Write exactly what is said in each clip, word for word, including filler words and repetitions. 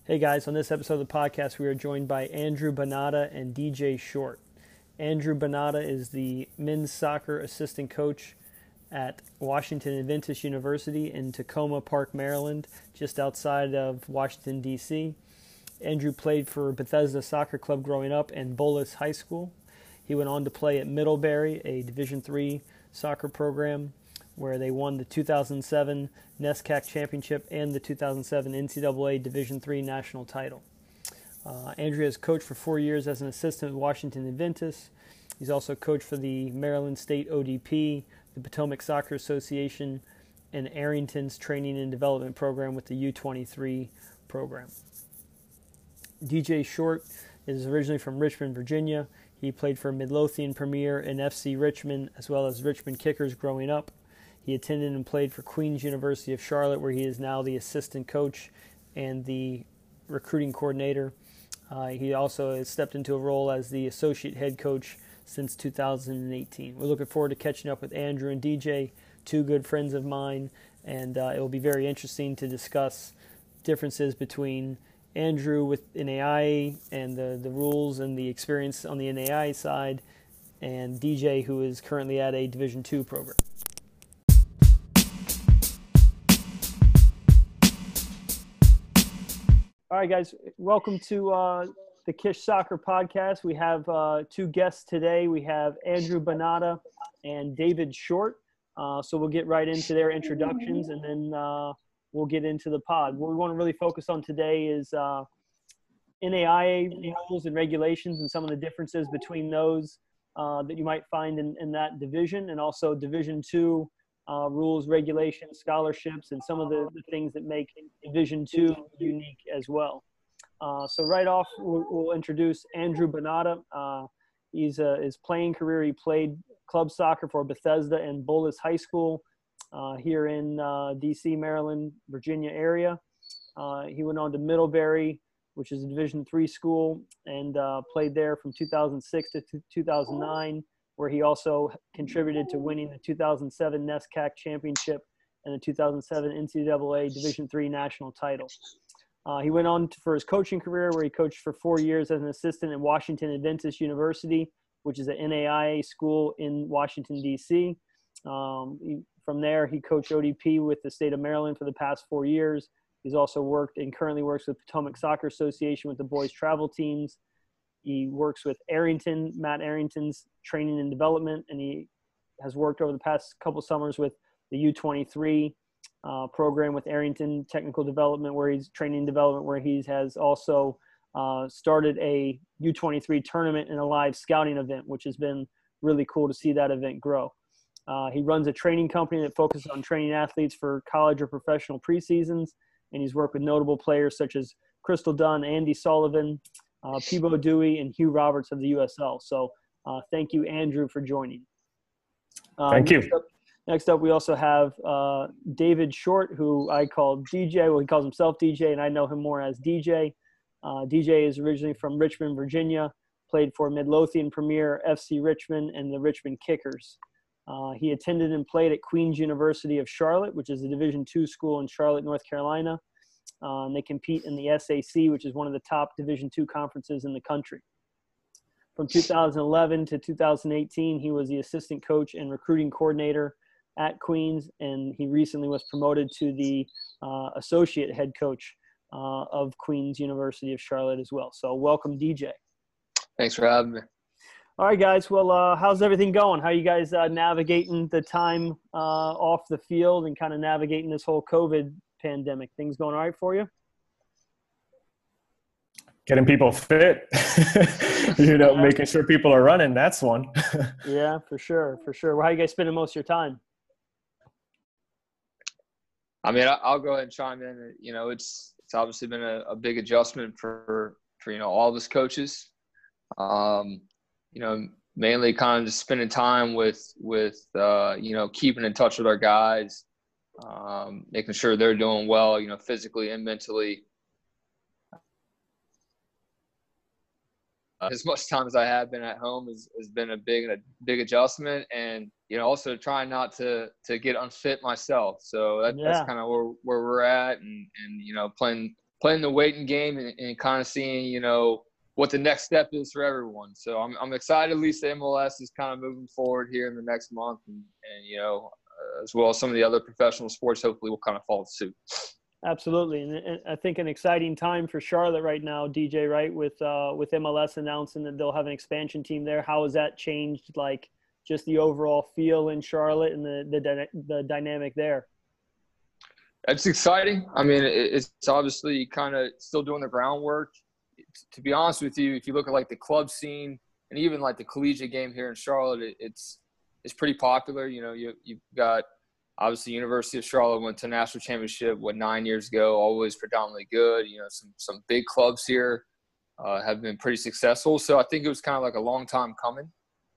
Hey guys, on this episode of the podcast, we are joined by Andrew Bonata and D J Short. Andrew Bonata is the men's soccer assistant coach at Washington Adventist University in Tacoma Park, Maryland, just outside of Washington, D C Andrew played for Bethesda Soccer Club growing up and Bullis High School. He went on to play at Middlebury, a Division three soccer program, where they won the two thousand seven NESCAC Championship and the two thousand seven N C double A Division three national title. Uh, Andrew has coached for four years as an assistant with Washington Adventist. He's also coached for the Maryland State O D P, the Potomac Soccer Association, and Arrington's Training and Development Program with the U twenty-three program. D J Short is originally from Richmond, Virginia. He played for Midlothian Premier and F C Richmond, as well as Richmond Kickers growing up. He attended and played for Queen's University of Charlotte, where he is now the assistant coach and the recruiting coordinator. Uh, he also has stepped into a role as the associate head coach since two thousand eighteen. We're looking forward to catching up with Andrew and D J, two good friends of mine, and uh, it will be very interesting to discuss differences between Andrew with N A I A and the, the rules and the experience on the N A I A side, and D J, who is currently at a Division two program. All right, guys, welcome to uh, the Kish Soccer Podcast. We have uh, two guests today. We have Andrew Bonata and David Short. Uh, so we'll get right into their introductions, and then uh, we'll get into the pod. What we want to really focus on today is uh, N A I A rules and regulations and some of the differences between those uh, that you might find in, in that division, and also Division two Uh, rules, regulations, scholarships, and some of the, the things that make Division two unique as well. Uh, so right off, we'll, we'll introduce Andrew Bonata. Uh, he's uh, his playing career, he played club soccer for Bethesda and Bullis High School uh, here in uh, D C, Maryland, Virginia area. Uh, he went on to Middlebury, which is a Division three school, and uh, played there from two thousand six to two thousand nine. Where he also contributed to winning the two thousand seven NESCAC Championship and the two thousand seven N C double A Division three national title. Uh, he went on to, for his coaching career, where he coached for four years as an assistant at Washington Adventist University, which is an N A I A school in Washington, D C Um, he, from there, he coached O D P with the state of Maryland for the past four years. He's also worked and currently works with Potomac Soccer Association with the boys travel teams. He works with Arrington, Matt Arrington's training and development, and he has worked over the past couple summers with the U twenty-three uh, program with Arrington Technical Development, where he's training and development, where he has also uh, started a U twenty-three tournament and a live scouting event, which has been really cool to see that event grow. Uh, he runs a training company that focuses on training athletes for college or professional preseasons, and he's worked with notable players such as Crystal Dunn, Andy Sullivan, Uh, Peebo Dewey, and Hugh Roberts of the U S L. So uh, thank you, Andrew, for joining. Uh, thank next you. Up, next up, we also have uh, David Short, who I call D J. Well, he calls himself D J, and I know him more as D J. Uh, D J is originally from Richmond, Virginia, played for Midlothian Premier, F C Richmond, and the Richmond Kickers. Uh, he attended and played at Queen's University of Charlotte, which is a Division two school in Charlotte, North Carolina. Uh, and they compete in the S A C, which is one of the top Division two conferences in the country. From two thousand eleven to two thousand eighteen, he was the assistant coach and recruiting coordinator at Queens, and he recently was promoted to the uh, associate head coach uh, of Queen's University of Charlotte as well. So welcome, D J. Thanks for having me. All right, guys. Well, uh, how's everything going? How are you guys uh, navigating the time uh, off the field and kind of navigating this whole COVID pandemic? Things going all right for you? Getting people fit, you know, Yeah. making sure people are running. That's one. Yeah, for sure. For sure. Well, how you guys spending most of your time? I mean, I'll go ahead and chime in. You know, it's it's obviously been a, a big adjustment for, for, you know, all of us coaches. Um, you know, mainly kind of just spending time with, with uh, you know, keeping in touch with our guys, um, making sure they're doing well, you know, physically and mentally. Uh, as much time as I have been at home has, has been a big a big adjustment, and you know also trying not to to get unfit myself. So that, Yeah. that's kind of where where we're at, and and you know playing playing the waiting game and, and kind of seeing, you know, what the next step is for everyone. So I'm I'm excited. At least the M L S is kind of moving forward here in the next month, and, and you know, uh, as well as some of the other professional sports, hopefully will kind of follow suit. Absolutely, and, and I think an exciting time for Charlotte right now, D J. Right, with uh, with M L S announcing that they'll have an expansion team there. How has that changed, like, just the overall feel in Charlotte and the the, the dynamic there? It's exciting. I mean, it's obviously kind of still doing the groundwork. To be honest with you, if you look at like the club scene and even like the collegiate game here in Charlotte, it, it's it's pretty popular. You know, you you've got obviously University of Charlotte went to national championship what nine years ago, always predominantly good. You know, some some big clubs here uh, have been pretty successful. So I think it was kind of like a long time coming,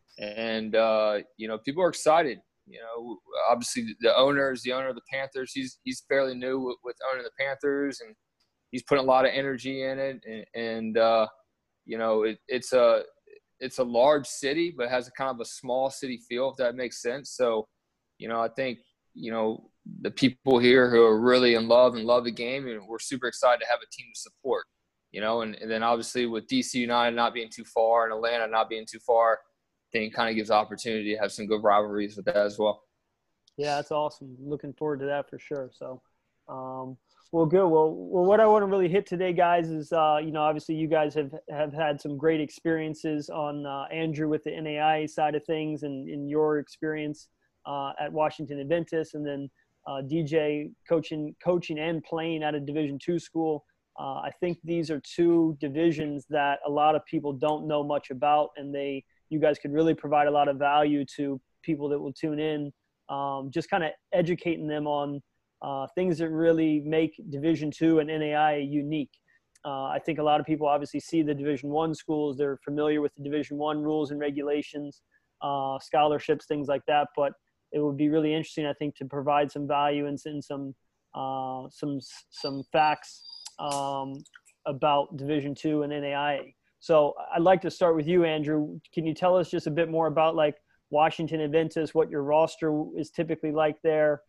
and uh, you know, people are excited. You know, obviously the owner is the owner of the Panthers. He's he's fairly new with, with owning the Panthers, and he's putting a lot of energy in it. And, and uh, you know, it, it's a it's a large city, but it has a kind of a small city feel, if that makes sense. So, you know, I think, you know, the people here who are really in love and love the game, and we're super excited to have a team to support. You know, and, and then obviously with D C United not being too far and Atlanta not being too far, I think it kind of gives opportunity to have some good rivalries with that as well. Yeah, that's awesome. Looking forward to that for sure. So, um, well, good. Well, well, what I want to really hit today, guys, is uh, you know, obviously you guys have have had some great experiences on uh, Andrew with the N A I A side of things, and in your experience uh, at Washington Adventist, and then uh, D J coaching, coaching and playing at a Division two school. Uh, I think these are two divisions that a lot of people don't know much about, and they. You guys could really provide a lot of value to people that will tune in, um, just kind of educating them on uh, things that really make Division two and N A I A unique. Uh, I think a lot of people obviously see the Division one schools. They're familiar with the Division one rules and regulations, uh, scholarships, things like that. But it would be really interesting, I think, to provide some value and, and some uh, some some facts um, about Division two and N A I A. So I'd like to start with you, Andrew. Can you tell us just a bit more about like Washington Adventist, what your roster is typically like there,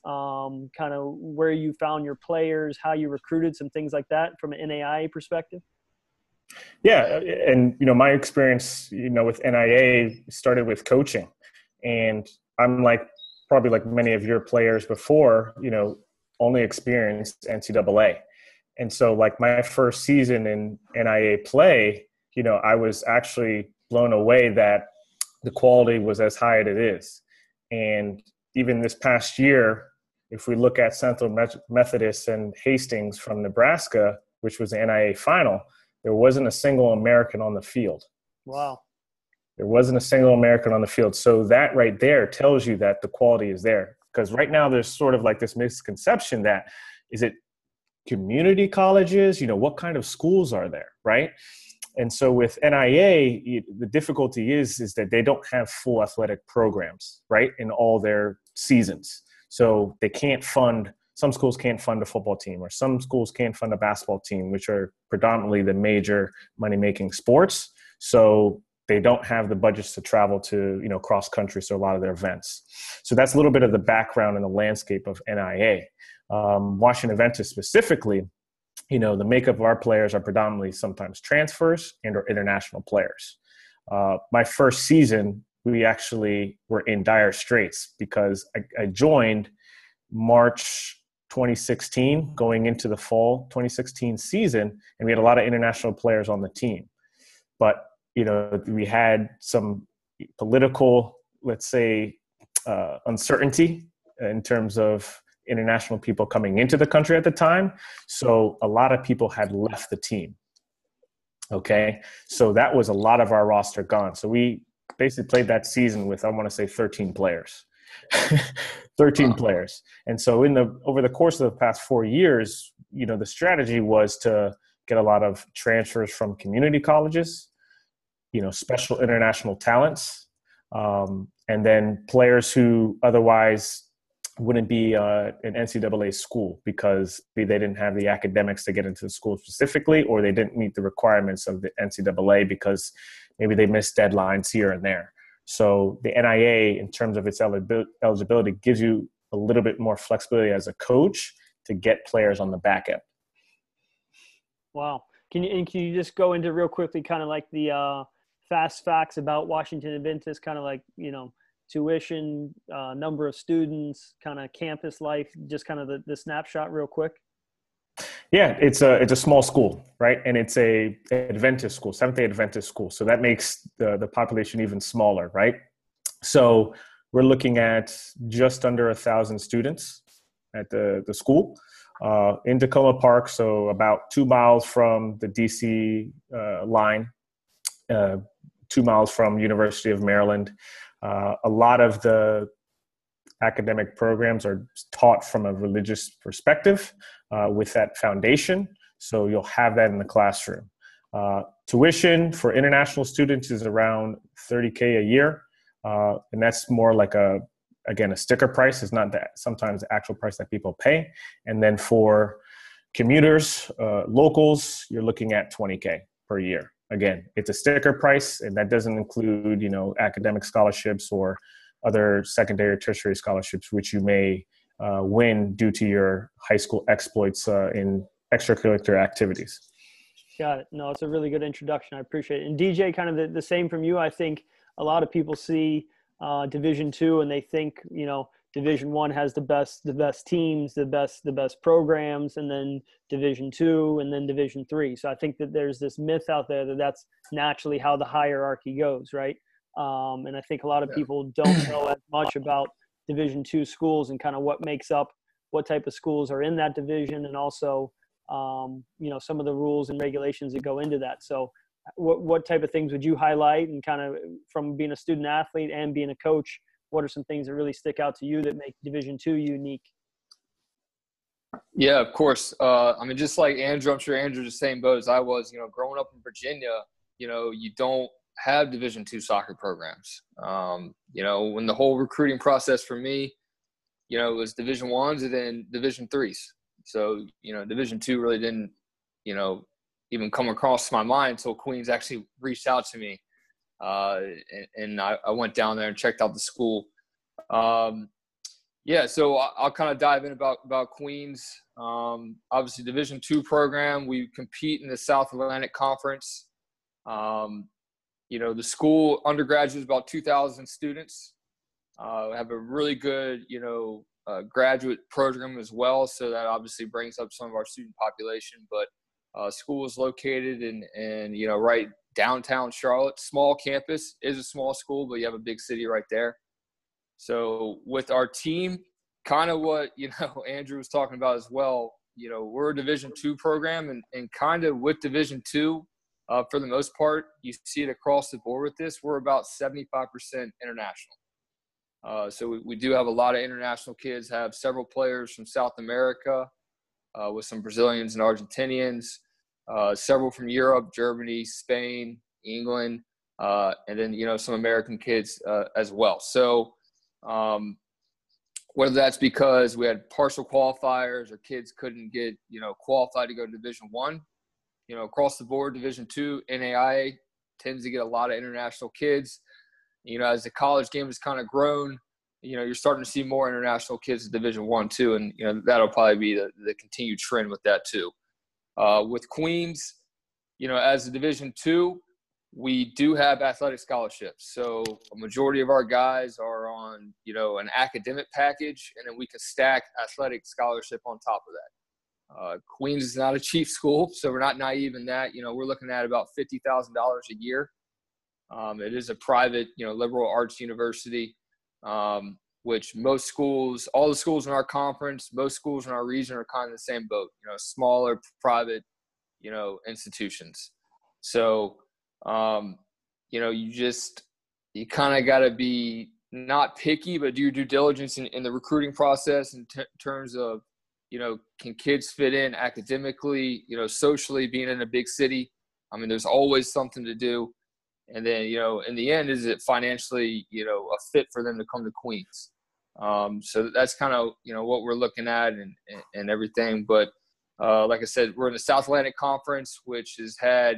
um, kind of where you found your players, how you recruited, some things like that from an N A I A perspective? Yeah, and you know, my experience, you know, with N I A started with coaching, and I'm like probably like many of your players before, you know, only experienced N C double A. And so like my first season in N I A play, you know, I was actually blown away that the quality was as high as it is. And even this past year, if we look at Central Methodist and Hastings from Nebraska, which was the N I A final, there wasn't a single American on the field. Wow. There wasn't a single American on the field. So that right there tells you that the quality is there. Because right now there's sort of like this misconception that, is it community colleges, you know, what kind of schools are there, right? And so with N I A, the difficulty is, is that they don't have full athletic programs, right, in all their seasons. So they can't fund, some schools can't fund a football team, or some schools can't fund a basketball team, which are predominantly the major money-making sports. So they don't have the budgets to travel to, you know, cross country, so a lot of their events. So that's a little bit of the background and the landscape of N I A. Um, Washington Adventist specifically, you know, the makeup of our players are predominantly sometimes transfers and or international players. Uh, my first season, we actually were in dire straits because I, I joined March twenty sixteen, going into the fall twenty sixteen season, and we had a lot of international players on the team. But, you know, we had some political, let's say, uh, uncertainty in terms of international people coming into the country at the time. So a lot of people had left the team. Okay. So that was a lot of our roster gone. So we basically played that season with, I want to say thirteen players, thirteen wow. players. And so in the, over the course of the past four years, you know, the strategy was to get a lot of transfers from community colleges, you know, special international talents, um, and then players who otherwise wouldn't be uh, an N C double A school because they didn't have the academics to get into the school specifically, or they didn't meet the requirements of the N C double A because maybe they missed deadlines here and there. So the N I A, in terms of its eligibility, gives you a little bit more flexibility as a coach to get players on the back end. Wow. Can you, and can you just go into real quickly kind of like the uh, fast facts about Washington Adventist, kind of like, you know, tuition, uh, number of students, kind of campus life, just kind of the, the snapshot real quick? Yeah, it's a it's a small school, right? And it's a Adventist school, Seventh-day Adventist school. So that makes the, the population even smaller, right? So we're looking at just under a thousand students at the, the school uh, in Tacoma Park. So about two miles from the D C uh, line, uh, two miles from University of Maryland. Uh, a lot of the academic programs are taught from a religious perspective uh, with that foundation. So you'll have that in the classroom. Uh, tuition for international students is around thirty K a year. Uh, and that's more like a, again, a sticker price. It's not that sometimes the actual price that people pay. And then for commuters, uh, locals, you're looking at twenty K per year. Again, it's a sticker price, and that doesn't include, you know, academic scholarships or other secondary or tertiary scholarships, which you may uh, win due to your high school exploits uh, in extracurricular activities. Got it. No, it's a really good introduction. I appreciate it. And D J, kind of the, the same from you. I think a lot of people see uh, Division Two and they think, you know, Division One has the best, the best teams, the best, the best programs, and then Division Two, and then Division Three. So I think that there's this myth out there that that's naturally how the hierarchy goes, right? Um, and I think a lot of people don't know as much about Division Two schools and kind of what makes up what type of schools are in that division, and also, um, you know, some of the rules and regulations that go into that. So what, what type of things would you highlight, and kind of from being a student athlete and being a coach, what are some things that really stick out to you that make Division Two unique? Yeah, of course. Uh, I mean, just like Andrew, I'm sure Andrew's the same boat as I was. You know, growing up in Virginia, you know, you don't have Division Two soccer programs. Um, you know, when the whole recruiting process for me, you know, it was Division Ones and then Division Threes. So, you know, Division Two really didn't, you know, even come across my mind until Queens actually reached out to me. Uh, and, and I, I went down there and checked out the school. Um, yeah, so I'll, I'll kind of dive in about, about Queens. Um, obviously, Division Two program, we compete in the South Atlantic Conference. Um, you know, the school undergraduate is about two thousand students. Uh, we have a really good, you know, uh, graduate program as well. So that obviously brings up some of our student population. But uh, school is located in, in, you know, right downtown Charlotte. Small campus, is a small school, but you have a big city right there. So with our team, kind of what, you know, Andrew was talking about as well, you know, we're a Division Two program, and, and kind of with Division Two, uh, for the most part, you see it across the board with this, we're about seventy-five percent international. Uh, so we, we do have a lot of international kids, have several players from South America, uh, with some Brazilians and Argentinians, uh, several from Europe, Germany, Spain, England, uh, and then, you know, some American kids uh, as well. So um, whether that's because we had partial qualifiers or kids couldn't get, you know, qualified to go to Division One, you know, across the board, Division Two, N A I A tends to get a lot of international kids. You know, as the college game has kind of grown, you know, you're starting to see more international kids in Division One, too, and you know that'll probably be the, the continued trend with that too. Uh, with Queens, you know, as a Division Two, we do have athletic scholarships. So a majority of our guys are on, you know, an academic package, and then we can stack athletic scholarship on top of that. Uh, Queens is not a cheap school, so we're not naive in that. You know, we're looking at about fifty thousand dollars a year. Um, it is a private, you know, liberal arts university, um, which most schools, all the schools in our conference, most schools in our region are kind of the same boat, you know, smaller private, you know, institutions. So, um, you know, you just, you kind of got to be not picky, but do your due diligence in, in the recruiting process in t- terms of, you know, can kids fit in academically, you know, socially, being in a big city. I mean, there's always something to do. And then, you know, in the end, is it financially, you know, a fit for them to come to Queens? Um, so that's kind of, you know, what we're looking at and, and, and everything. But uh, like I said, we're in the South Atlantic Conference, which has had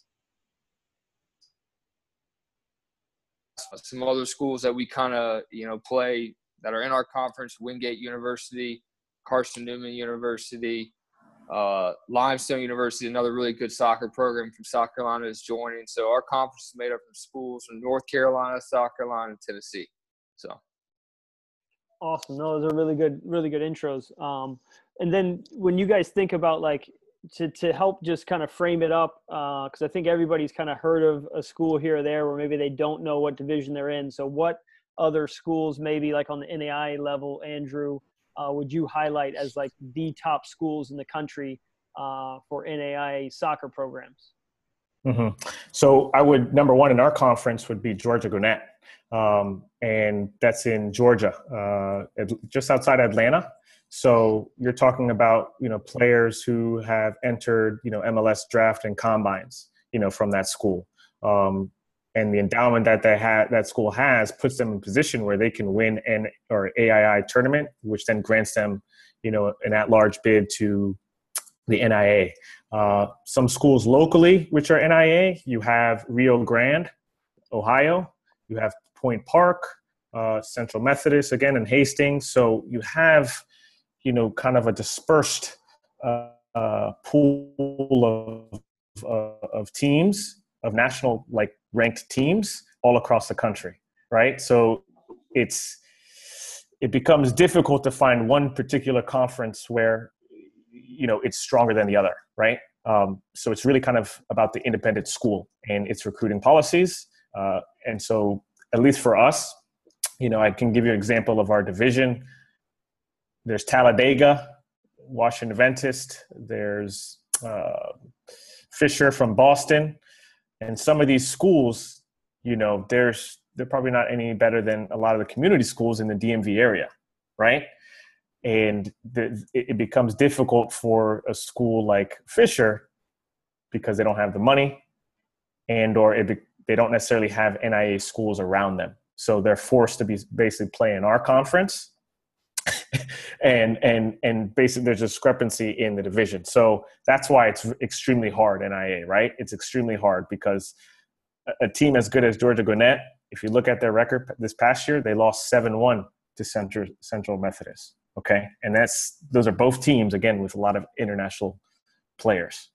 some other schools that we kind of, you know, play that are in our conference: Wingate University, Carson Newman University, Uh, Limestone University, another really good soccer program from South Carolina, is joining. So our conference is made up of schools from North Carolina, South Carolina, and Tennessee. So awesome. No, those are really good, really good intros. Um, and then when you guys think about like to to help just kind of frame it up, because uh, I think everybody's kind of heard of a school here or there where maybe they don't know what division they're in. So what other schools, maybe like on the N A I A level, Andrew, uh, would you highlight as like the top schools in the country uh, for N A I A soccer programs? Mm-hmm. So I would, number one in our conference would be Georgia Gwinnett. Um, and that's in Georgia, uh, just outside Atlanta. So you're talking about, you know, players who have entered, you know, M L S draft and combines, you know, from that school. Um, and the endowment that they have, that school has, puts them in a position where they can win an or A I I tournament, which then grants them, you know, an at-large bid to the N I A. Uh, some schools locally, which are N I A, you have Rio Grande, Ohio. You have Point Park, uh, Central Methodist, again, in Hastings. So you have, you know, kind of a dispersed uh, uh, pool of, uh, of teams, of national, like, ranked teams all across the country, right? So it's it becomes difficult to find one particular conference where, you know, it's stronger than the other, right? Um, so it's really kind of about the independent school and its recruiting policies. Uh, and so at least for us, you know, I can give you an example of our division. There's Talladega, Washington Adventist. There's uh, Fisher from Boston. And some of these schools, you know, there's they're probably not any better than a lot of the community schools in the D M V area, right? And the, it becomes difficult for a school like Fisher because they don't have the money, and or it, they don't necessarily have N I A schools around them. So they're forced to be basically playing our conference, and and and basically there's a discrepancy in the division. So that's why it's extremely hard, N I A, right? It's extremely hard because a, a team as good as Georgia Gwinnett, if you look at their record this past year, they lost seven one to Central Central Methodist. Okay, and that's those are both teams, again, with a lot of international players.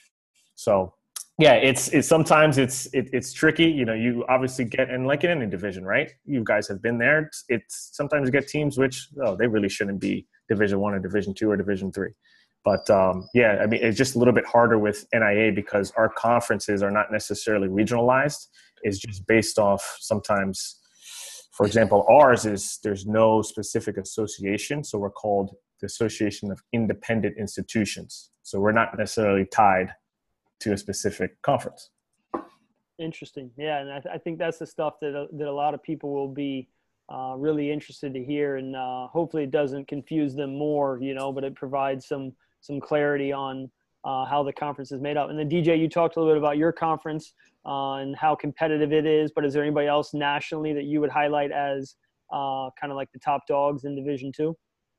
So yeah, it's it's sometimes it's it, it's tricky. You know, you obviously get, and like in any division, right? You guys have been there. It's, it's sometimes you get teams which, oh, they really shouldn't be Division One or Division Two or Division Three. But um, yeah, I mean, it's just a little bit harder with N I A because our conferences are not necessarily regionalized. It's just based off sometimes. For example, ours is there's no specific association, so we're called the Association of Independent Institutions. So we're not necessarily tied to a specific conference. Interesting. Yeah, and I, th- I think that's the stuff that uh, that a lot of people will be uh, really interested to hear, and uh, hopefully it doesn't confuse them more, you know, but it provides some some clarity on uh, how the conference is made up. And then D J, you talked a little bit about your conference uh, and how competitive it is, but is there anybody else nationally that you would highlight as uh, kind of like the top dogs in Division Two?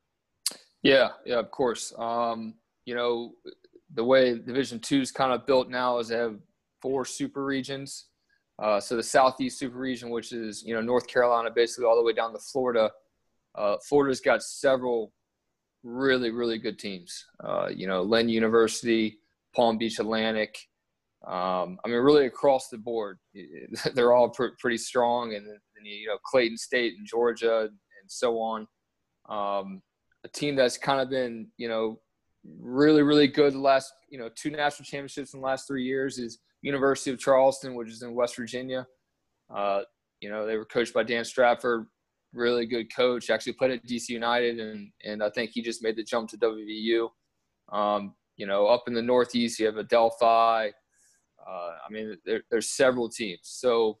Yeah, yeah, of course. Um, you know, the way Division Two is kind of built now is they have four super regions. Uh, so the Southeast Super Region, which is, you know, North Carolina, basically all the way down to Florida. Uh, Florida's got several really, really good teams. Uh, you know, Lynn University, Palm Beach Atlantic. Um, I mean, really across the board, they're all pr- pretty strong. And, and, you know, Clayton State and Georgia and so on. Um, a team that's kind of been, you know, really, really good the last, you know, two national championships in the last three years is University of Charleston, which is in West Virginia. Uh, you know, they were coached by Dan Stratford, really good coach, actually played at D C United, and and I think he just made the jump to W V U. Um, you know, up in the Northeast, you have Adelphi. Uh, I mean, there, there's several teams. So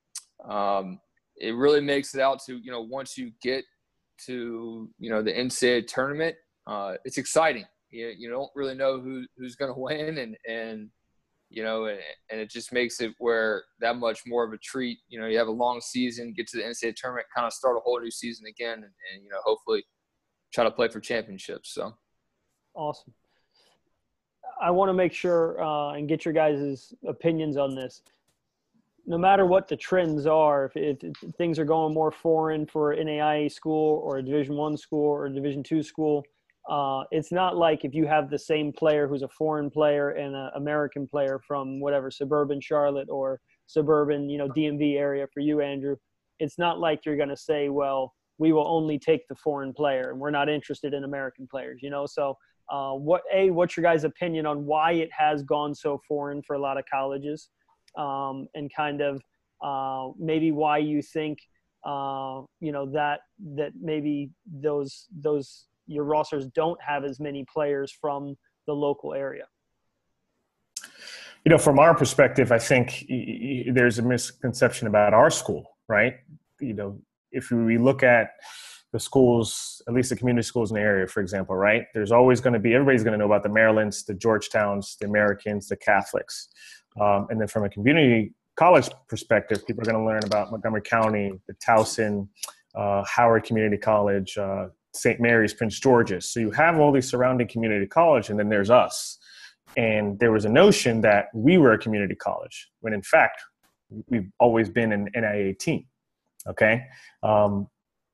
um, it really makes it out to, you know, once you get to, you know, the N C double A tournament, uh, it's exciting. You, you don't really know who who's going to win, and, and you know, and, and it just makes it where that much more of a treat. You know, you have a long season, get to the N C double A tournament, kind of start a whole new season again, and, and you know, hopefully try to play for championships. So awesome. I want to make sure uh, and get your guys' opinions on this. No matter what the trends are, if, if, if things are going more foreign for an N A I A school or a Division One school or a Division Two school, uh, it's not like if you have the same player who's a foreign player and an American player from whatever suburban Charlotte or suburban, you know, D M V area for you, Andrew. It's not like you're going to say, well, we will only take the foreign player and we're not interested in American players, you know? So uh, what, A, what's your guys' opinion on why it has gone so foreign for a lot of colleges, um, and kind of uh, maybe why you think, uh, you know, that, that maybe those, those, your rosters don't have as many players from the local area? You know, from our perspective, I think y- y- there's a misconception about our school, right? You know, if we look at the schools, at least the community schools in the area, for example, right? There's always going to be, everybody's going to know about the Marylands, the Georgetowns, the Americans, the Catholics. Um, and then from a community college perspective, people are going to learn about Montgomery County, the Towson, uh, Howard Community College, uh, Saint Mary's, Prince George's. So you have all these surrounding community college, and then there's us. And there was a notion that we were a community college, when in fact, we've always been an N I A team. Okay. Um,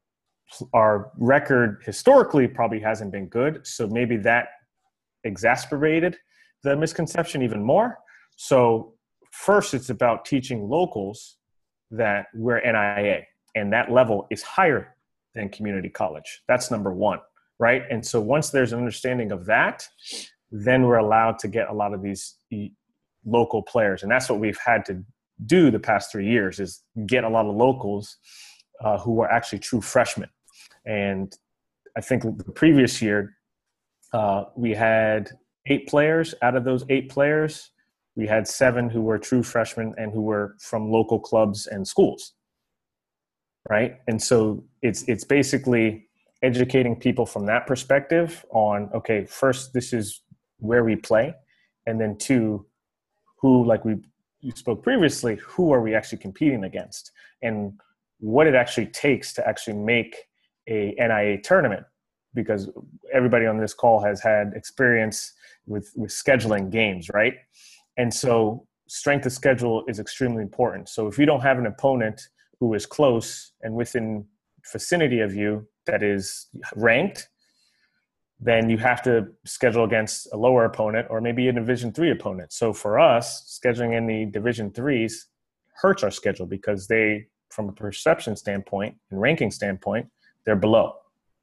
our record historically probably hasn't been good. So maybe that exacerbated the misconception even more. So first, it's about teaching locals that we're N I A, and that level is higher than community college. That's number one, right? And so once there's an understanding of that, then we're allowed to get a lot of these local players. And that's what we've had to do the past three years is get a lot of locals uh, who are actually true freshmen. And I think the previous year, uh, we had eight players. Out of those eight players, we had seven who were true freshmen and who were from local clubs and schools, right? And so it's it's basically educating people from that perspective on, okay, first, this is where we play, and then two, who, like we you spoke previously, who are we actually competing against, and what it actually takes to actually make a N I A tournament, because everybody on this call has had experience with, with scheduling games, right? And so strength of schedule is extremely important. So if you don't have an opponent who is close and within vicinity of you that is ranked, then you have to schedule against a lower opponent or maybe a Division three opponent. So for us, scheduling in the Division threes hurts our schedule because they, from a perception standpoint and ranking standpoint, they're below.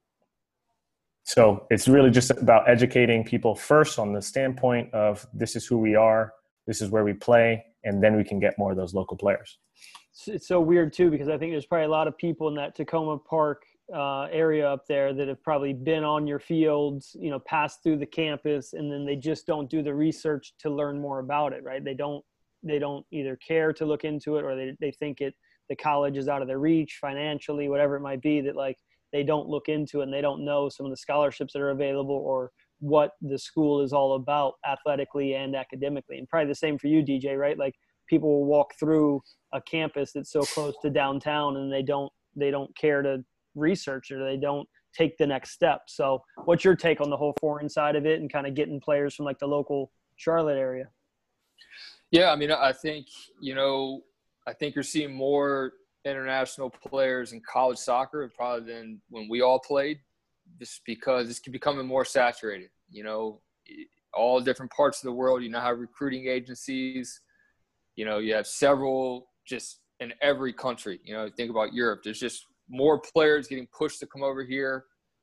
So it's really just about educating people first on the standpoint of this is who we are, this is where we play, and then we can get more of those local players. It's so weird too, because I think there's probably a lot of people in that Tacoma Park uh, area up there that have probably been on your fields, you know, passed through the campus, and then they just don't do the research to learn more about it, right? They don't, they don't either care to look into it, or they, they think it, the college is out of their reach financially, whatever it might be, that like they don't look into it and they don't know some of the scholarships that are available or what the school is all about athletically and academically. And probably the same for you, D J, right? Like people will walk through a campus that's so close to downtown and they don't, they don't care to research it, or they don't take the next step. So what's your take on the whole foreign side of it and kind of getting players from like the local Charlotte area? Yeah. I mean, I think, you know, I think you're seeing more international players in college soccer probably than when we all played, just because it's becoming more saturated. You know, all different parts of the world, you know, have recruiting agencies, you know, you have several just in every country. You know, think about Europe, there's just more players getting pushed to come over here.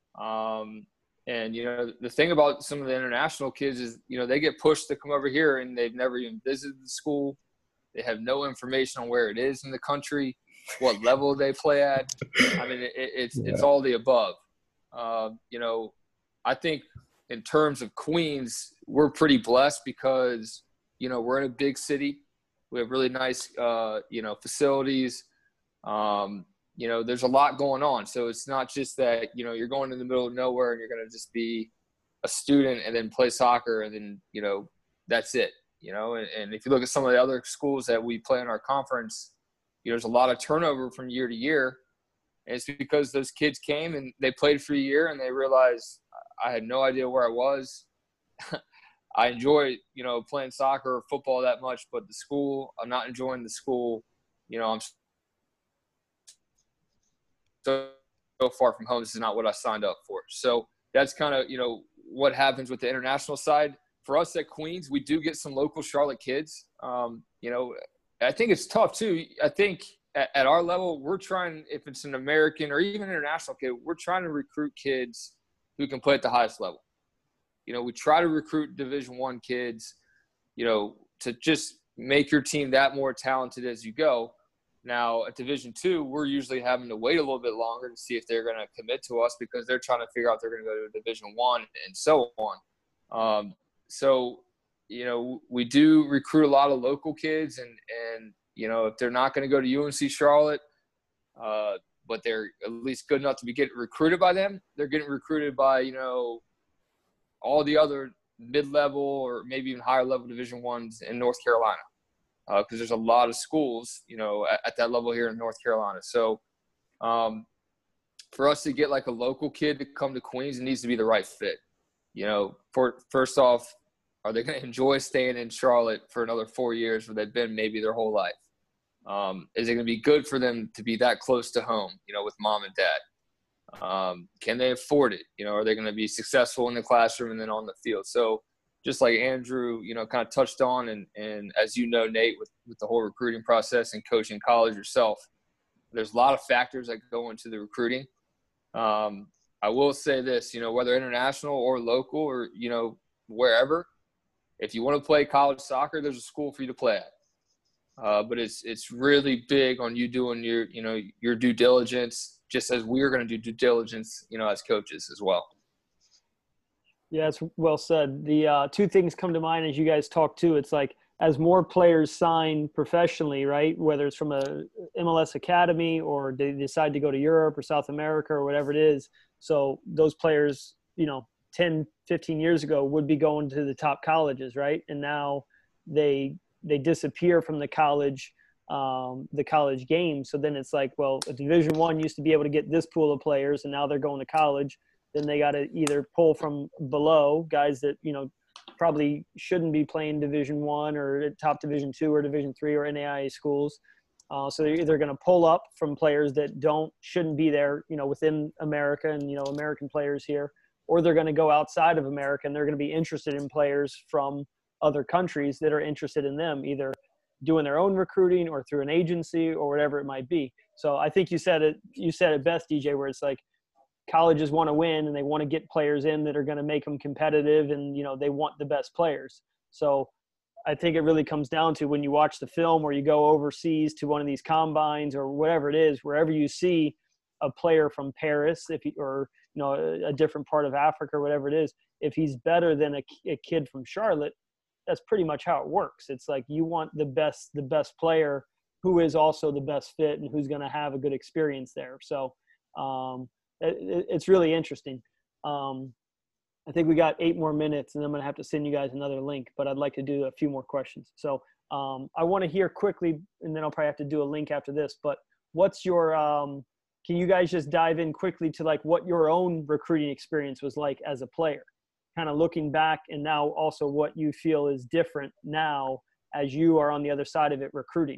Um, and, you know, the thing about some of the international kids is, you know, they get pushed to come over here and they've never even visited the school. They have no information on where it is in the country, what level they play at. I mean, it, it's yeah. it's all the above. Uh, you know, I think in terms of Queens, we're pretty blessed because, you know, we're in a big city. We have really nice, uh, you know, facilities. Um, you know, there's a lot going on. So it's not just that, you know, you're going in the middle of nowhere and you're going to just be a student and then play soccer and then, you know, that's it. You know, and, and if you look at some of the other schools that we play in our conference, you know, there's a lot of turnover from year to year. And it's because those kids came and they played for a year and they realized I had no idea where I was. I enjoy, you know, playing soccer or football that much, but the school, I'm not enjoying the school. You know, I'm so, so far from home. This is not what I signed up for. So that's kind of, you know, what happens with the international side. For us at Queens, we do get some local Charlotte kids. Um, you know, I think it's tough too. I think at, at our level, we're trying, if it's an American or even international kid, we're trying to recruit kids who can play at the highest level. You know, we try to recruit Division One kids, you know, to just make your team that more talented as you go. Now, at Division Two, we're usually having to wait a little bit longer to see if they're going to commit to us because they're trying to figure out if they're going to go to Division One and so on. Um, so, you know, we do recruit a lot of local kids, and and you know, if they're not going to go to U N C Charlotte, uh, but they're at least good enough to be getting recruited by them, they're getting recruited by, you know, all the other mid-level or maybe even higher-level Division Ones in North Carolina. Because uh, there's a lot of schools, you know, at, at that level here in North Carolina. So um, for us to get like a local kid to come to Queens, it needs to be the right fit. You know, for first off, are they going to enjoy staying in Charlotte for another four years where they've been maybe their whole life? Um, is it going to be good for them to be that close to home, you know, with mom and dad? Um, can they afford it? You know, are they going to be successful in the classroom and then on the field? So just like Andrew, you know, kind of touched on, and, and as you know, Nate, with, with the whole recruiting process and coaching college yourself, there's a lot of factors that go into the recruiting. Um, I will say this, you know, whether international or local or, you know, wherever, if you want to play college soccer, there's a school for you to play at. Uh, but it's it's really big on you doing your, you know, your due diligence, just as we're going to do due diligence, you know, as coaches as well. Yeah, it's well said. The uh, two things come to mind as you guys talk too. It's like as more players sign professionally, right, whether it's from a M L S academy or they decide to go to Europe or South America or whatever it is. So those players, you know, ten, fifteen years ago would be going to the top colleges, right? And now they they disappear from the college um, the college game. So then it's like, well, a Division One used to be able to get this pool of players, and now they're going to college. Then they got to either pull from below guys that, you know, probably shouldn't be playing Division One or top Division Two or Division Three or N A I A schools. Uh, so they're either going to pull up from players that don't shouldn't be there, you know, within America and, you know, American players here, or they're going to go outside of America and they're going to be interested in players from other countries that are interested in them, either doing their own recruiting or through an agency or whatever it might be. So I think you said it. You said it best, D J, where it's like, colleges want to win and they want to get players in that are going to make them competitive, and, you know, they want the best players. So I think it really comes down to when you watch the film or you go overseas to one of these combines or whatever it is, wherever you see a player from Paris, if he, or, you know, a, a different part of Africa or whatever it is, if he's better than a, a kid from Charlotte, that's pretty much how it works. It's like you want the best, the best player who is also the best fit and who's going to have a good experience there. So, um, it's really interesting. Um, I think we got eight more minutes, and I'm going to have to send you guys another link, but I'd like to do a few more questions. So um, I want to hear quickly, and then I'll probably have to do a link after this, but what's your um, – can you guys just dive in quickly to, like, what your own recruiting experience was like as a player, kind of looking back, and now also what you feel is different now as you are on the other side of it recruiting?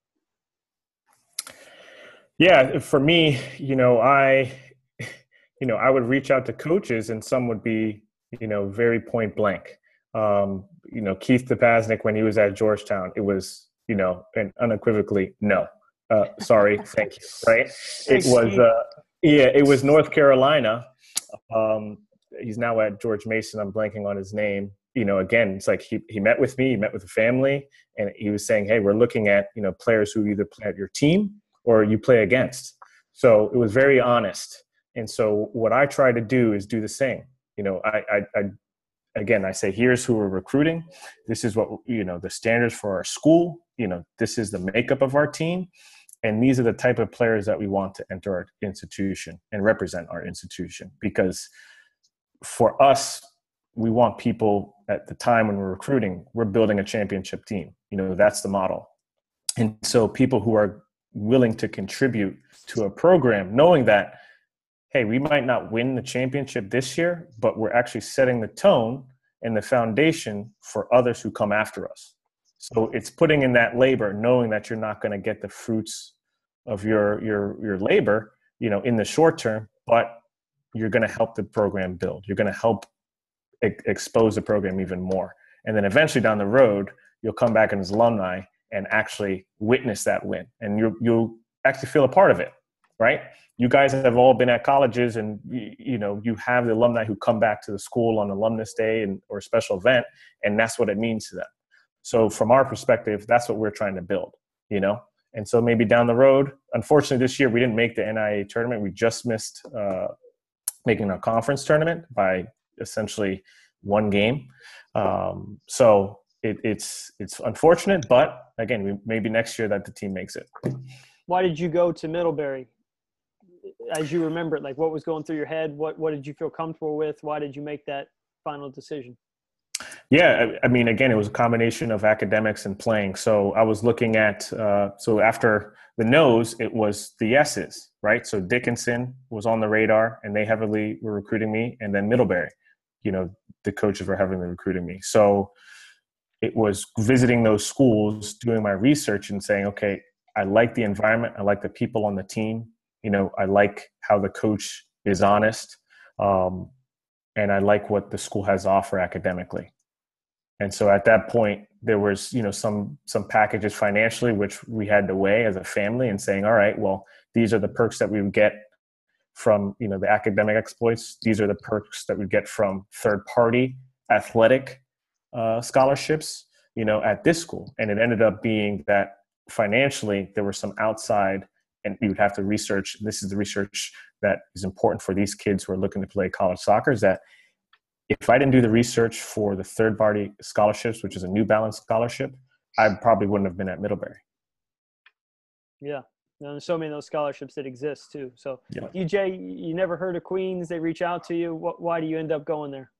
Yeah, for me, you know, I – you know, I would reach out to coaches and some would be, you know, very point blank. Um, you know, Keith DePasnik, when he was at Georgetown, it was, you know, and unequivocally, no, uh, sorry, thank you, right? It was, uh, yeah, it was North Carolina. Um, he's now at George Mason. I'm blanking on his name. You know, again, it's like he, he met with me, he met with the family, and he was saying, hey, we're looking at, you know, players who either play at your team or you play against. So it was very honest. And so what I try to do is do the same. You know, I, I, I, again, I say, here's who we're recruiting. This is what, you know, the standards for our school. You know, this is the makeup of our team. And these are the type of players that we want to enter our institution and represent our institution. Because for us, we want people at the time when we're recruiting, we're building a championship team. You know, that's the model. And so people who are willing to contribute to a program, knowing that, hey, we might not win the championship this year, but we're actually setting the tone and the foundation for others who come after us. So it's putting in that labor, knowing that you're not going to get the fruits of your your your labor, you know, in the short term, but you're going to help the program build. You're going to help e- expose the program even more. And then eventually down the road, you'll come back as alumni and actually witness that win. And you you'll actually feel a part of it, right? You guys have all been at colleges, and you, you know, you have the alumni who come back to the school on Alumnus Day and or a special event, and that's what it means to them. So from our perspective, that's what we're trying to build, you know? And so maybe down the road, unfortunately this year we didn't make the N I A tournament. We just missed uh, making our conference tournament by essentially one game. Um, so it, it's it's unfortunate, but again, we, maybe next year that the team makes it. Why did you go to Middlebury? As you remember it, like what was going through your head? What what did you feel comfortable with? Why did you make that final decision? Yeah, I, I mean, again, it was a combination of academics and playing. So I was looking at, uh, so after the no's, it was the yeses, right? So Dickinson was on the radar, and they heavily were recruiting me. And then Middlebury, you know, the coaches were heavily recruiting me. So it was visiting those schools, doing my research and saying, okay, I like the environment. I like the people on the team. You know, I like how the coach is honest. Um, and I like what the school has to offer academically. And so at that point, there was, you know, some some packages financially, which we had to weigh as a family and saying, all right, well, these are the perks that we would get from, you know, the academic exploits. These are the perks that we get from third party athletic uh, scholarships, you know, at this school. And it ended up being that financially there were some outside, and we would have to research. This is the research that is important for these kids who are looking to play college soccer, is that if I didn't do the research for the third party scholarships, which is a New Balance scholarship, I probably wouldn't have been at Middlebury. Yeah. And there's so many of those scholarships that exist too. So Yeah. D J, you never heard of Queens? They reach out to you. What, why do you end up going there?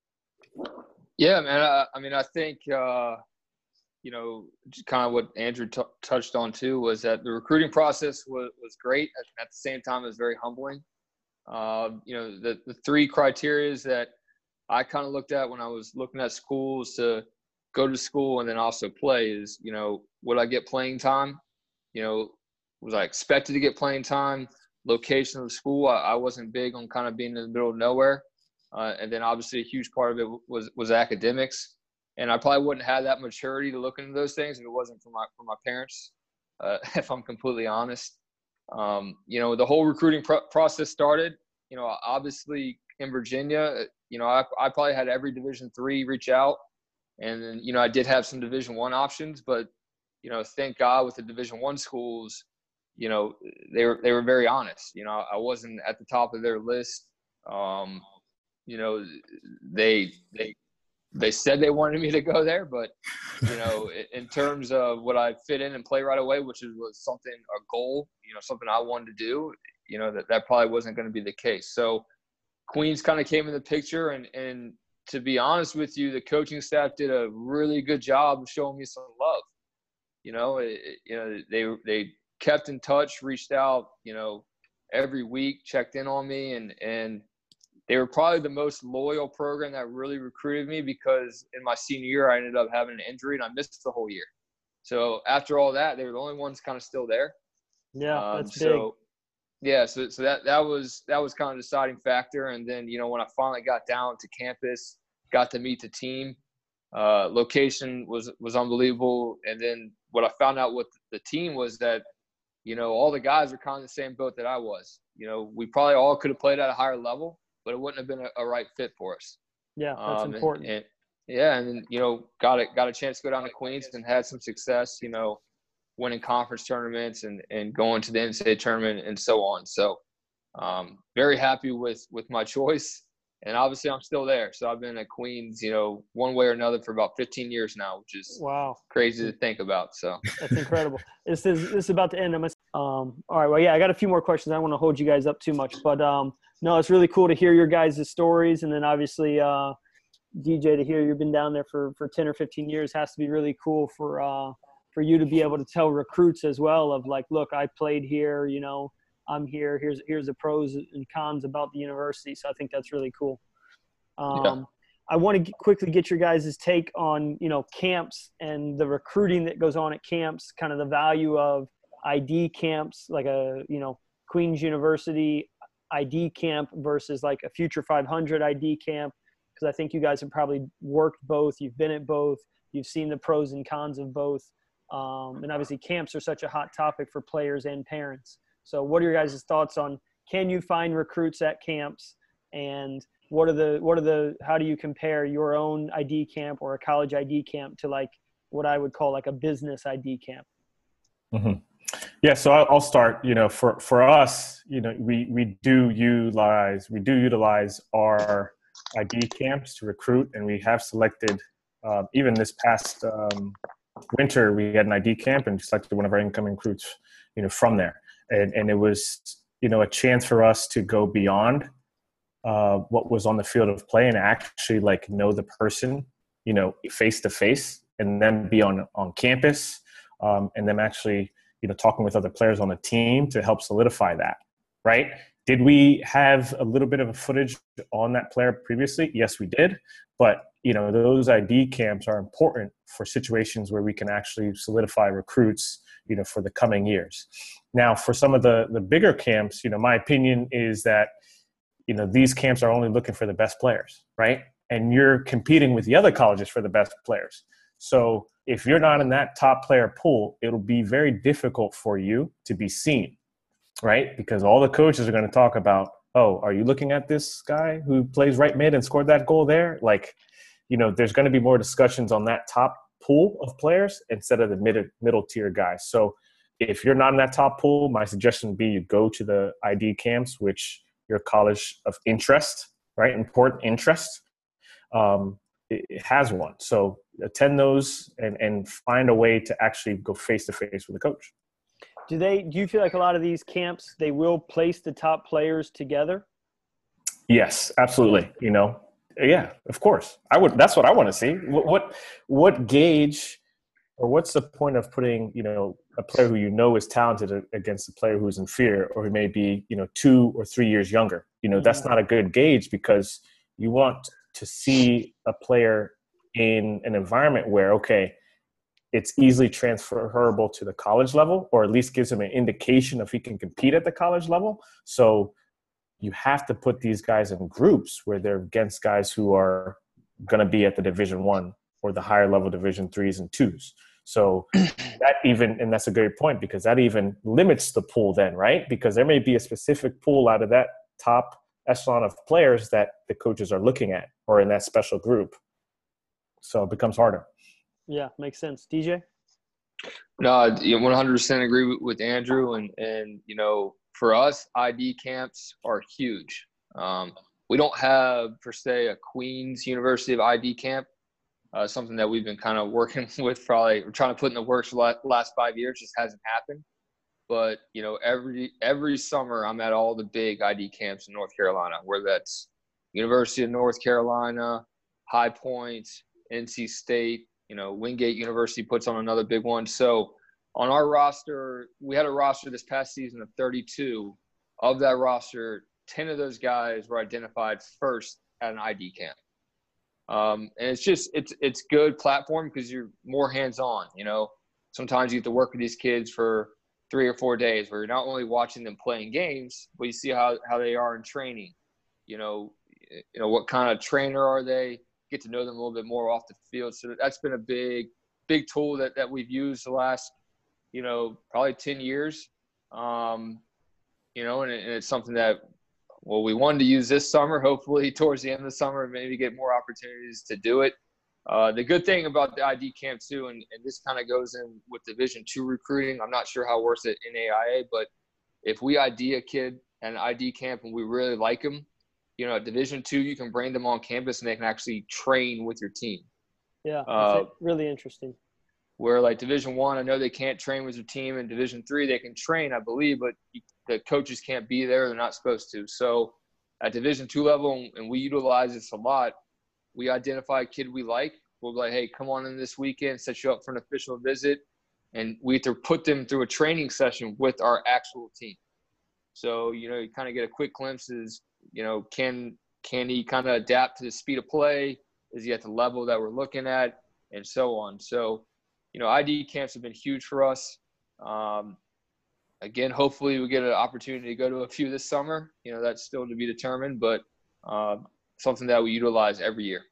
Yeah, man. I, I mean, I think, uh, you know, just kind of what Andrew t- touched on too, was that the recruiting process was, was great. At, at the same time, it was very humbling. Uh, you know, the, the three criterias that I kind of looked at when I was looking at schools to go to school and then also play is, you know, would I get playing time? You know, was I expected to get playing time? Location of the school, I, I wasn't big on kind of being in the middle of nowhere. Uh, and then obviously a huge part of it was was academics. And I probably wouldn't have that maturity to look into those things if it wasn't for my for my parents, uh, if I'm completely honest. Um, you know, the whole recruiting pro- process started, you know, obviously in Virginia. You know, I, I probably had every Division three reach out. And then, you know, I did have some Division one options. But, you know, thank God with the Division one schools, you know, they were they were very honest. You know, I wasn't at the top of their list. Um, you know, they they they said they wanted me to go there, but you know, in terms of what I fit in and play right away, which was something, a goal, you know, something I wanted to do, you know, that, that probably wasn't going to be the case. So Queens kind of came in the picture, and, and to be honest with you, the coaching staff did a really good job of showing me some love. You know, it, you know, they, they kept in touch, reached out, you know, every week, checked in on me, and, and, they were probably the most loyal program that really recruited me, because in my senior year, I ended up having an injury and I missed the whole year. So after all that, they were the only ones kind of still there. Yeah, um, that's so, big. Yeah, so so that that was that was kind of the deciding factor. And then, you know, when I finally got down to campus, got to meet the team, uh, location was was unbelievable. And then what I found out with the team was that, you know, all the guys were kind of the same boat that I was. You know, we probably all could have played at a higher level, but it wouldn't have been a, a right fit for us. Yeah, that's um, important. And, and, yeah, and then, you know, got it, got a chance to go down to Queens and had some success, you know, winning conference tournaments and, and going to the N C double A tournament and so on. So um, very happy with, with my choice. And obviously I'm still there. So I've been at Queens, you know, one way or another for about fifteen years now, which is wow, crazy to think about. So that's incredible. This is this is about to end. I'm gonna, um, all right. Well, yeah, I got a few more questions. I don't want to hold you guys up too much, but um, no, it's really cool to hear your guys' stories, and then obviously uh, D J, to hear you've been down there for for ten or fifteen years has to be really cool for uh, for you to be able to tell recruits as well of like, look, I played here, you know, I'm here. Here's here's the pros and cons about the university. So I think that's really cool. Um, yeah. I want to quickly get your guys' take on, you know, camps and the recruiting that goes on at camps, kind of the value of I D camps, like a, you know, Queens University I D camp versus like a Future five hundred I D camp? Because I think you guys have probably worked both. You've been at both. You've seen the pros and cons of both. Um, and obviously camps are such a hot topic for players and parents. So what are your guys' thoughts on, can you find recruits at camps, and what are the, what are the, how do you compare your own I D camp or a college I D camp to like what I would call like a business I D camp? Mm-hmm. Yeah. So I'll start, you know, for, for us, you know, we, we do utilize, we do utilize our I D camps to recruit, and we have selected, uh, even this past, um, winter, we had an I D camp and selected one of our incoming recruits, you know, from there. And, and it was, you know, a chance for us to go beyond uh, what was on the field of play and actually like know the person, you know, face to face, and then be on, on campus. Um, and then actually, you know, talking with other players on the team to help solidify that. Right. Did we have a little bit of a footage on that player previously? Yes, we did. But, you know, those I D camps are important for situations where we can actually solidify recruits, you know, for the coming years. Now, for some of the, the bigger camps, you know, my opinion is that, you know, these camps are only looking for the best players, right? And you're competing with the other colleges for the best players. So if you're not in that top player pool, it'll be very difficult for you to be seen, right? Because all the coaches are going to talk about, oh, are you looking at this guy who plays right mid and scored that goal there? Like, you know, there's going to be more discussions on that top pool of players instead of the mid, middle tier guys. So if you're not in that top pool, my suggestion would be you go to the I D camps, which your college of interest, right? Important interest. Um, it, it has one. So attend those and, and find a way to actually go face to face with the coach. Do they, do you feel like a lot of these camps, they will place the top players together? Yes, absolutely. You know, yeah, of course. I would, that's what I want to see. What, what, what gauge or what's the point of putting, you know, a player who you know is talented against a player who's inferior or who may be, you know, two or three years younger? You know, that's not a good gauge, because you want to see a player in an environment where, okay, it's easily transferable to the college level, or at least gives him an indication if he can compete at the college level. So you have to put these guys in groups where they're against guys who are going to be at the Division One or the higher level Division threes and twos. So that even, and that's a great point, because that even limits the pool then, right? Because there may be a specific pool out of that top echelon of players that the coaches are looking at, or in that special group. So it becomes harder. Yeah, makes sense. D J? No, I one hundred percent agree with, with Andrew. And, and, you know, for us, I D camps are huge. Um, we don't have, per se, a Queens University of I D camp, uh, something that we've been kind of working with, probably we're trying to put in the works for the last five years, just hasn't happened. But, you know, every every summer I'm at all the big I D camps in North Carolina, whether that's University of North Carolina, High Point, N C State, you know, Wingate University puts on another big one. So on our roster, we had a roster this past season of thirty-two. Of that roster, ten of those guys were identified first at an I D camp. Um, and it's just, it's, it's good platform because you're more hands-on, you know. Sometimes you have to work with these kids for three or four days where you're not only watching them playing games, but you see how, how they are in training. You know, you know, what kind of trainer are they? Get to know them a little bit more off the field. So that's been a big, big tool that, that we've used the last, you know, probably ten years. Um, you know, and, it, and it's something that, well, we wanted to use this summer, hopefully towards the end of the summer, maybe get more opportunities to do it. Uh, the good thing about the I D camp too, and, and this kind of goes in with Division two recruiting, I'm not sure how it works at N A I A, but if we I D a kid at an I D camp and we really like him, you know, at Division two, you can bring them on campus and they can actually train with your team. Yeah, uh, that's really interesting. Where like Division one, I know they can't train with your team. In Division three, they can train, I believe, but the coaches can't be there. They're not supposed to. So at Division two level, and we utilize this a lot, we identify a kid we like. We'll be like, hey, come on in this weekend, set you up for an official visit. And we have to put them through a training session with our actual team. So, you know, you kind of get a quick glimpse is, you know, can can he kind of adapt to the speed of play? Is he at the level that we're looking at? And so on. So, you know, I D camps have been huge for us. Um, again, hopefully we get an opportunity to go to a few this summer. You know, that's still to be determined, but uh, something that we utilize every year.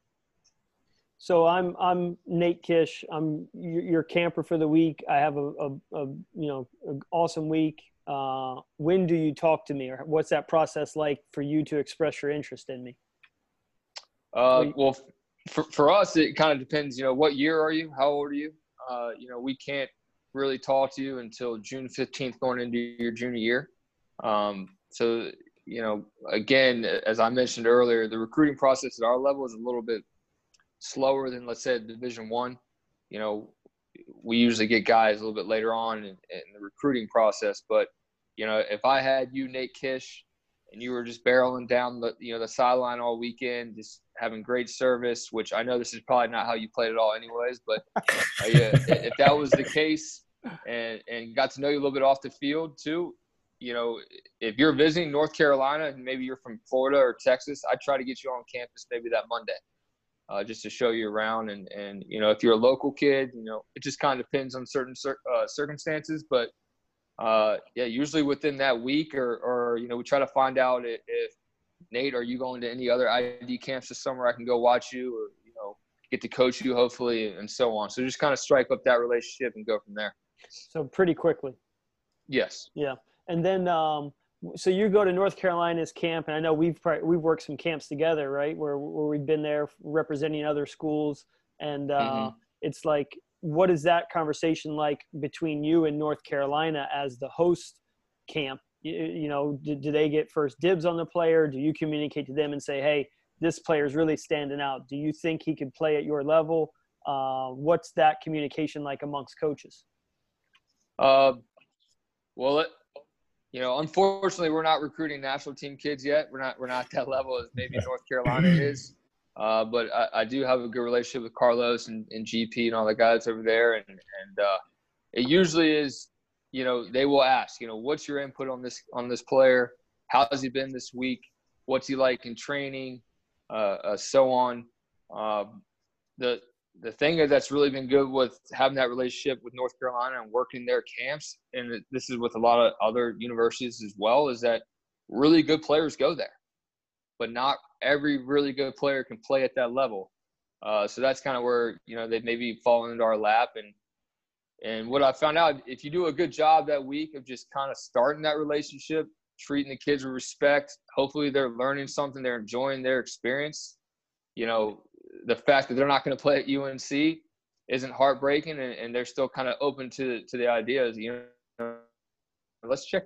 So I'm I'm Nate Kish. I'm your camper for the week. I have a, a, a you know an awesome week. Uh, when do you talk to me, or what's that process like for you to express your interest in me? Uh, well, for for us, it kind of depends. You know, what year are you? How old are you? Uh, you know, we can't really talk to you until June fifteenth, going into your junior year. Um, so you know, again, as I mentioned earlier, the recruiting process at our level is a little bit slower than, let's say, Division One. You know, we usually get guys a little bit later on in, in the recruiting process. But you know, if I had you, Nate Kish, and you were just barreling down the you know the sideline all weekend, just having great service, which I know this is probably not how you played at all, anyways. But uh, yeah, if that was the case, and and got to know you a little bit off the field too, you know, if you're visiting North Carolina and maybe you're from Florida or Texas, I'd try to get you on campus maybe that Monday. Uh, just to show you around. And, and, you know, if you're a local kid, you know, it just kind of depends on certain cir- uh, circumstances. But, uh, yeah, usually within that week or, or, you know, we try to find out if, if, Nate, are you going to any other I D camps this summer? I can go watch you or, you know, get to coach you hopefully and so on. So just kind of strike up that relationship and go from there. So pretty quickly. Yes. Yeah. And then um, – so you go to North Carolina's camp, and I know we've probably, we've worked some camps together, right? Where where we've been there representing other schools, and uh, mm-hmm. It's like, what is that conversation like between you and North Carolina as the host camp? You, you know, do, do they get first dibs on the player? Do you communicate to them and say, hey, this player is really standing out? Do you think he could play at your level? Uh, what's that communication like amongst coaches? Uh, well, it, You know, unfortunately, we're not recruiting national team kids yet. We're not we're not at that level as maybe North Carolina is. Uh, but I, I do have a good relationship with Carlos and, and G P and all the guys over there. And and uh, it usually is, you know, they will ask, you know, what's your input on this on this player? How has he been this week? What's he like in training? Uh, uh, so on. Um, the The thing that's really been good with having that relationship with North Carolina and working their camps, and this is with a lot of other universities as well, is that really good players go there. But not every really good player can play at that level. Uh, so that's kind of where, you know, they've maybe fallen into our lap. And and what I found out, if you do a good job that week of just kind of starting that relationship, treating the kids with respect, hopefully they're learning something, they're enjoying their experience, you know, the fact that they're not going to play at U N C isn't heartbreaking, and, and they're still kind of open to to the ideas. You know, let's check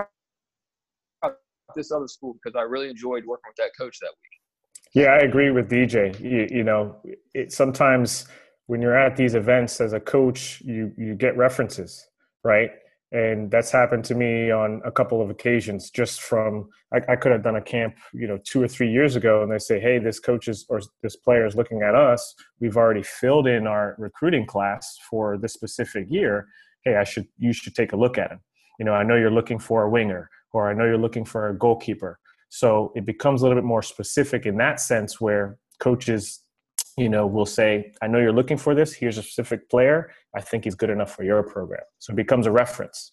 out this other school because I really enjoyed working with that coach that week. Yeah, I agree with D J. You, you know, it, sometimes when you're at these events as a coach, you you get references, right? And that's happened to me on a couple of occasions. Just from, I, I could have done a camp, you know, two or three years ago, and they say, "Hey, this coach is or this player is looking at us. We've already filled in our recruiting class for this specific year. Hey, I should, you should take a look at him. You know, I know you're looking for a winger, or I know you're looking for a goalkeeper." So it becomes a little bit more specific in that sense, where coaches, you know, will say, "I know you're looking for this. Here's a specific player. I think he's good enough for your program." So it becomes a reference.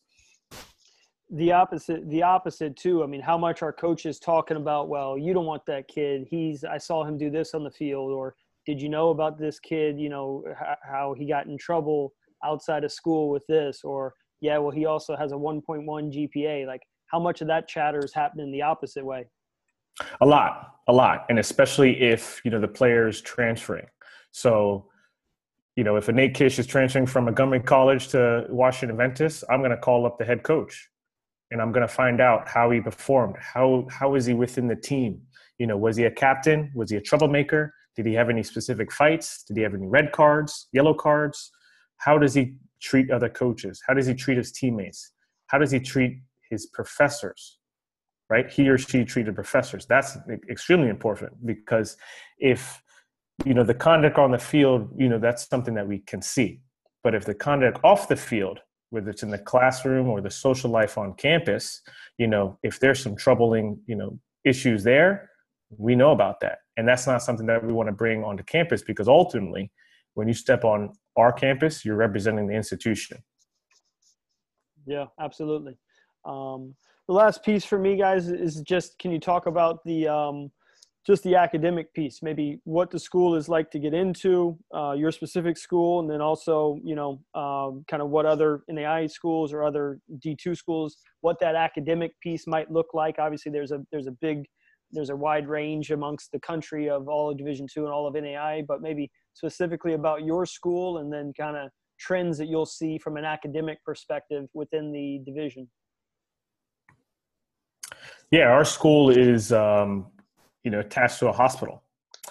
The opposite, the opposite too. I mean, how much are coaches talking about, well, you don't want that kid. He's, I saw him do this on the field, or did you know about this kid? You know, h- how he got in trouble outside of school with this, or yeah, well, he also has a one point one G P A. Like, how much of that chatter is happening the opposite way? A lot, a lot. And especially if, you know, the player is transferring. So, you know, if a Nate Kish is transferring from Montgomery College to Washington Adventist, I'm going to call up the head coach and I'm going to find out how he performed. How, how is he within the team? You know, was he a captain? Was he a troublemaker? Did he have any specific fights? Did he have any red cards, yellow cards? How does he treat other coaches? How does he treat his teammates? How does he treat his professors? Right? He or she treated professors. That's extremely important, because if, you know, the conduct on the field, you know, that's something that we can see. But if the conduct off the field, whether it's in the classroom or the social life on campus, you know, if there's some troubling, you know, issues there, we know about that. And that's not something that we want to bring onto campus, because ultimately, when you step on our campus, you're representing the institution. Yeah, absolutely. Um, the last piece for me, guys, is just, can you talk about the, um, just the academic piece, maybe what the school is like to get into, uh, your specific school, and then also, you know, um, kind of what other N A I A schools or other D two schools, what that academic piece might look like. Obviously, there's a there's a big, there's a wide range amongst the country of all of Division two and all of N A I A, but maybe specifically about your school, and then kind of trends that you'll see from an academic perspective within the division. Yeah, our school is, um, you know, attached to a hospital,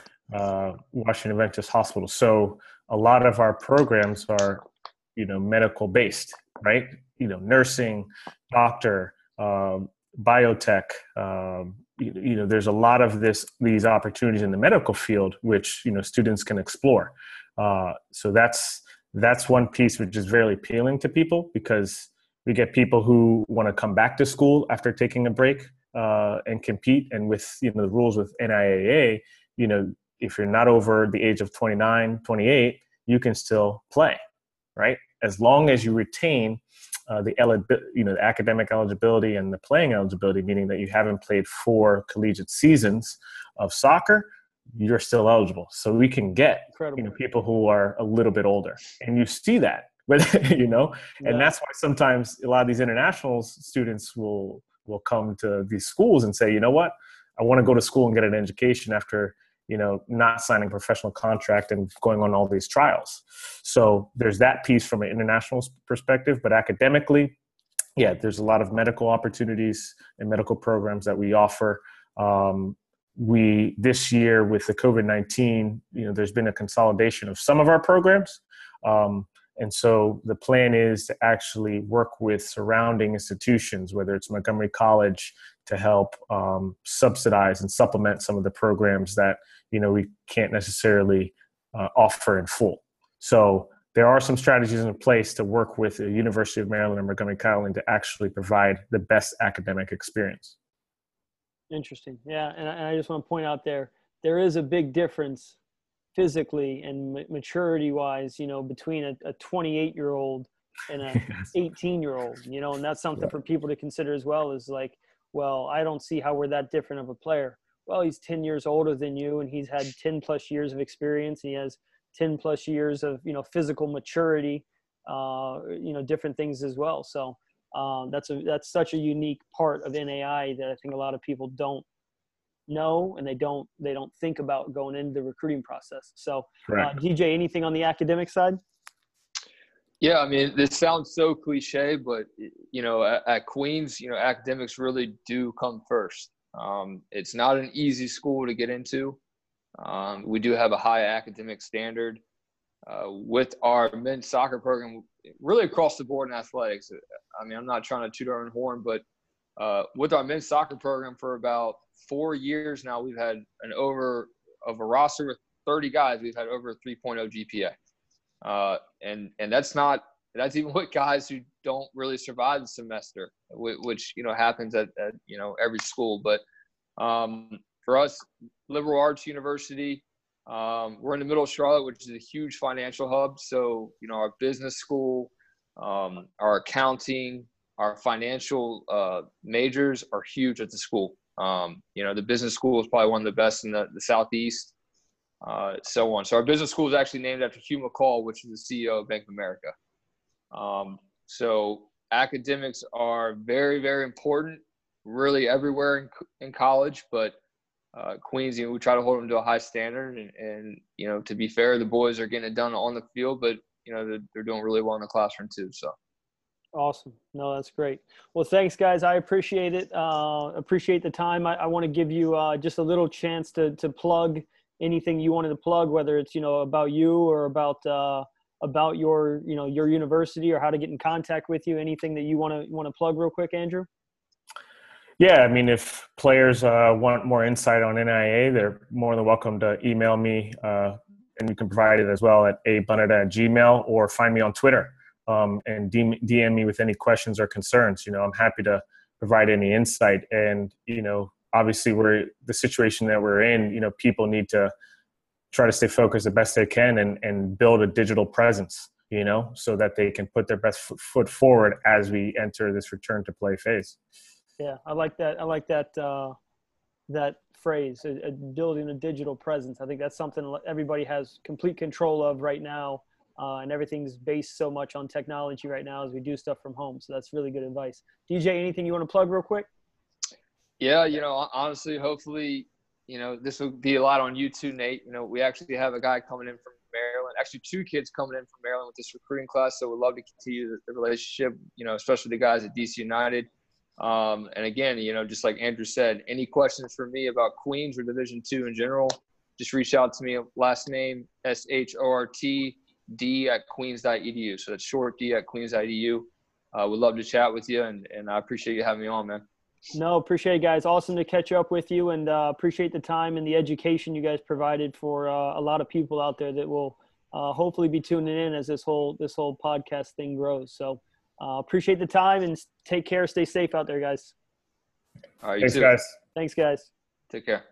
uh, Washington Adventist Hospital. So a lot of our programs are, you know, medical based, right? You know, nursing, doctor, um, biotech. Um, you, you know, there's a lot of this these opportunities in the medical field, which, you know, students can explore. Uh, so that's that's one piece which is very appealing to people, because we get people who want to come back to school after taking a break uh, and compete. And with, you know, the rules with N I A A, you know, if you're not over the age of twenty-nine, twenty-eight, you can still play, right? As long as you retain uh, the, eli- you know, the academic eligibility and the playing eligibility, meaning that you haven't played four collegiate seasons of soccer, you're still eligible. So we can get, Incredible. you know, people who are a little bit older, and you see that, you know, and Yeah. that's why sometimes a lot of these international students will will come to these schools and say, you know what, I want to go to school and get an education after, you know, not signing a professional contract and going on all these trials. So there's that piece from an international perspective, but academically, yeah, there's a lot of medical opportunities and medical programs that we offer. Um, we, this year with the COVID nineteen, you know, there's been a consolidation of some of our programs. Um, And so the plan is to actually work with surrounding institutions, whether it's Montgomery College, to help um, subsidize and supplement some of the programs that, you know, we can't necessarily uh, offer in full. So there are some strategies in place to work with the University of Maryland and Montgomery College to actually provide the best academic experience. Interesting. Yeah. And I, and I just want to point out there, there is a big difference physically and maturity wise, you know, between a, a twenty-eight year old and a Yes. eighteen year old, you know, and that's something Yeah. for people to consider as well, is like, well, I don't see how we're that different of a player. Well, he's ten years older than you, and he's had ten plus years of experience. And he has ten plus years of, you know, physical maturity, uh, you know, different things as well. So um, that's a, that's such a unique part of N A I A that I think a lot of people don't know, and they don't they don't think about going into the recruiting process. So uh, D J, anything on the academic side? Yeah, I mean, this sounds so cliche, but, you know, at, at Queens, you know, academics really do come first. Um, it's not an easy school to get into. Um, we do have a high academic standard. Uh, with our men's soccer program, really across the board in athletics. I mean, I'm not trying to toot our own horn, but uh, with our men's soccer program for about four years now, we've had an over of a roster with thirty guys. We've had over a three point oh G P A. Uh, and, and that's not, that's even with guys who don't really survive the semester, which, you know, happens at, at you know, every school. But um, for us, liberal arts university, um, we're in the middle of Charlotte, which is a huge financial hub. So, you know, our business school, um, our accounting, our financial uh, majors are huge at the school. Um, you know, the business school is probably one of the best in the, the Southeast, uh, so on. So our business school is actually named after Hugh McCall, which is the C E O of Bank of America. Um, so academics are very, very important, really everywhere in, in college, but uh, Queens, you know, we try to hold them to a high standard, and, and, you know, to be fair, the boys are getting it done on the field, but, you know, they're, they're doing really well in the classroom too. So. Awesome. No, that's great. Well, thanks guys. I appreciate it. Uh, appreciate the time. I, I want to give you uh, just a little chance to, to plug anything you wanted to plug, whether it's, you know, about you or about, uh, about your, you know, your university, or how to get in contact with you. Anything that you want to, want to plug real quick, Andrew? Yeah, I mean, if players uh, want more insight on N I A A, they're more than welcome to email me, uh, and you can provide it as well at a bunada at gmail, or find me on Twitter um, and D M me with any questions or concerns. You know, I'm happy to provide any insight. And, you know, obviously we're the situation that we're in, you know, people need to try to stay focused the best they can and, and build a digital presence. you know, so that they can put their best foot forward as we enter this return to play phase. Yeah, I like that. I like that uh, that phrase, uh, uh, building a digital presence. I think that's something everybody has complete control of right now, uh, and everything's based so much on technology right now as we do stuff from home. So that's really good advice. D J, anything you want to plug real quick? Yeah, you know, honestly, hopefully, you know, this will be a lot on you too, Nate. You know, we actually have a guy coming in from Maryland, actually two kids coming in from Maryland with this recruiting class. So we'd love to continue the, the relationship, you know, especially the guys at D C United. Um, and again, you know, just like Andrew said, any questions for me about Queens or Division two in general, just reach out to me. Last name, S H O R T D at queens dot e d u. So that's short D at queens dot e d u. Uh, we'd love to chat with you, and, and I appreciate you having me on, man. No, appreciate it, guys. Awesome to catch up with you, and uh, appreciate the time and the education you guys provided for uh, a lot of people out there that will uh, hopefully be tuning in as this whole this whole podcast thing grows. So uh, appreciate the time, and take care. Stay safe out there, guys. All right, you Thanks, too. guys. Thanks, guys. Take care.